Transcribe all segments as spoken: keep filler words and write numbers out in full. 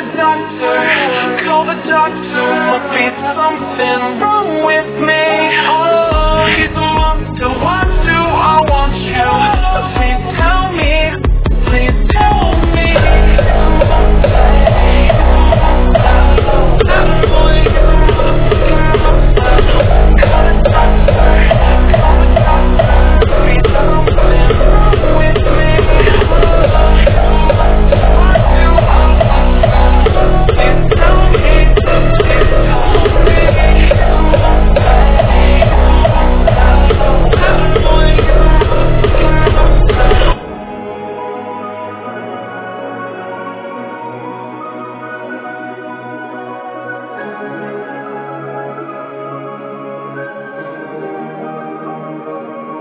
doctor, call the doctor. Must be something wrong with me. Oh, he's a monster. Why do I want you? Please tell me. Please tell me.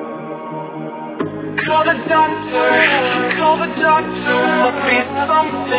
Call the doctor, call the doctor. Must be something